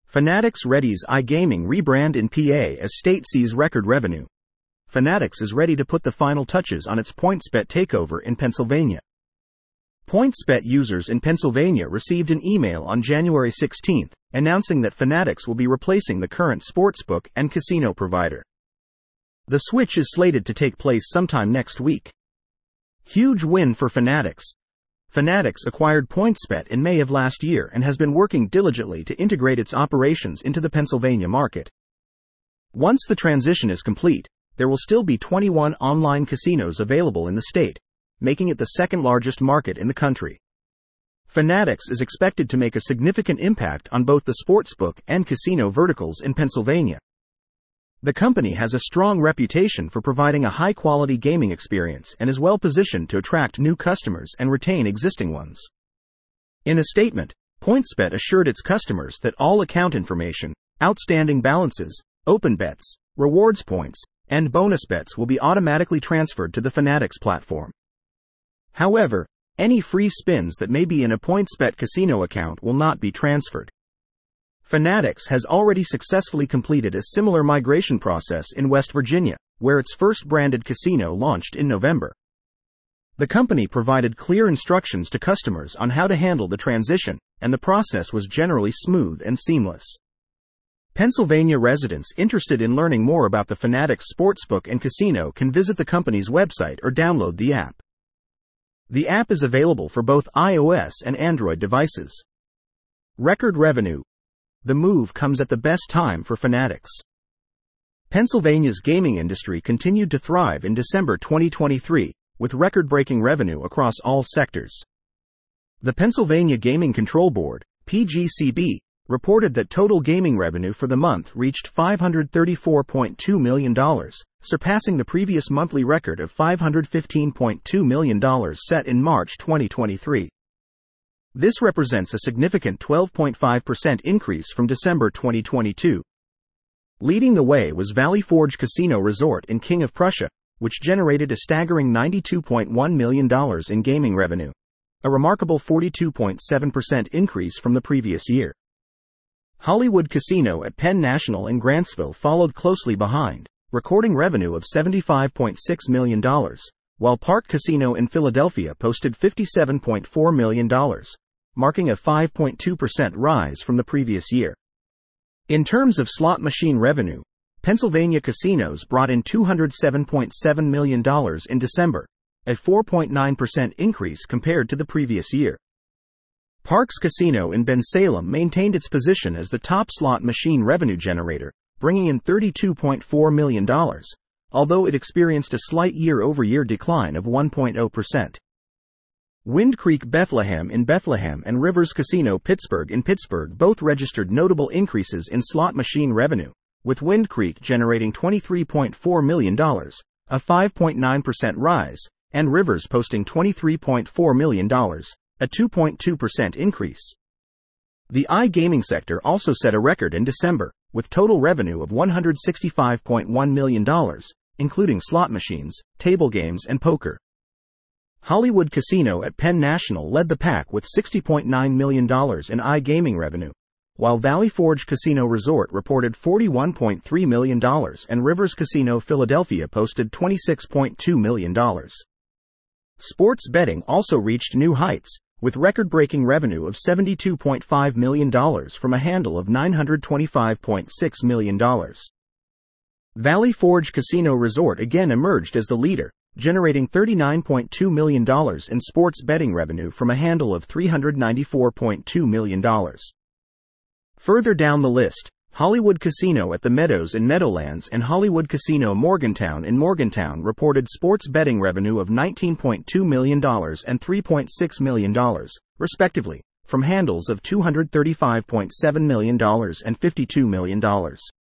Fanatics readies iGaming rebrand in PA as state sees record revenue. Fanatics is ready to put the final touches on its PointsBet takeover in Pennsylvania. PointsBet users in Pennsylvania received an email on January 16 announcing that Fanatics will be replacing the current sportsbook and casino provider. The switch is slated to take place sometime next week. Huge win for Fanatics. Fanatics acquired PointsBet in May of last year and has been working diligently to integrate its operations into the Pennsylvania market. Once the transition is complete, there will still be 21 online casinos available in the state, making it the second largest market in the country. Fanatics is expected to make a significant impact on both the sportsbook and casino verticals in Pennsylvania. The company has a strong reputation for providing a high-quality gaming experience and is well positioned to attract new customers and retain existing ones. In a statement, PointsBet assured its customers that all account information, outstanding balances, open bets, rewards points, and bonus bets will be automatically transferred to the Fanatics platform. However, any free spins that may be in a PointsBet casino account will not be transferred. Fanatics has already successfully completed a similar migration process in West Virginia, where its first branded casino launched in November. The company provided clear instructions to customers on how to handle the transition, and the process was generally smooth and seamless. Pennsylvania residents interested in learning more about the Fanatics sportsbook and casino can visit the company's website or download the app. The app is available for both iOS and Android devices. Record revenue. The move comes at the best time for Fanatics. Pennsylvania's gaming industry continued to thrive in December 2023, with record-breaking revenue across all sectors. The Pennsylvania Gaming Control Board, PGCB, reported that total gaming revenue for the month reached $534.2 million, surpassing the previous monthly record of $515.2 million set in March 2023. This represents a significant 12.5% increase from December 2022. Leading the way was Valley Forge Casino Resort in King of Prussia, which generated a staggering $92.1 million in gaming revenue, a remarkable 42.7% increase from the previous year. Hollywood Casino at Penn National in Grantsville followed closely behind, recording revenue of $75.6 million, while Park Casino in Philadelphia posted $57.4 million, marking a 5.2% rise from the previous year. In terms of slot machine revenue, Pennsylvania casinos brought in $207.7 million in December, a 4.9% increase compared to the previous year. Parks Casino in Bensalem maintained its position as the top slot machine revenue generator, bringing in $32.4 million, although it experienced a slight year-over-year decline of 1.0%. Wind Creek Bethlehem in Bethlehem and Rivers Casino Pittsburgh in Pittsburgh both registered notable increases in slot machine revenue, with Wind Creek generating $23.4 million, a 5.9% rise, and Rivers posting $23.4 million, a 2.2% increase. The iGaming sector also set a record in December, with total revenue of $165.1 million, including slot machines, table games, and poker. Hollywood Casino at Penn National led the pack with $60.9 million in iGaming revenue, while Valley Forge Casino Resort reported $41.3 million and Rivers Casino Philadelphia posted $26.2 million. Sports betting also reached new heights, with record-breaking revenue of $72.5 million from a handle of $925.6 million. Valley Forge Casino Resort again emerged as the leader, generating $39.2 million in sports betting revenue from a handle of $394.2 million. Further down the list, Hollywood Casino at the Meadows in Meadowlands and Hollywood Casino Morgantown in Morgantown reported sports betting revenue of $19.2 million and $3.6 million, respectively, from handles of $235.7 million and $52 million.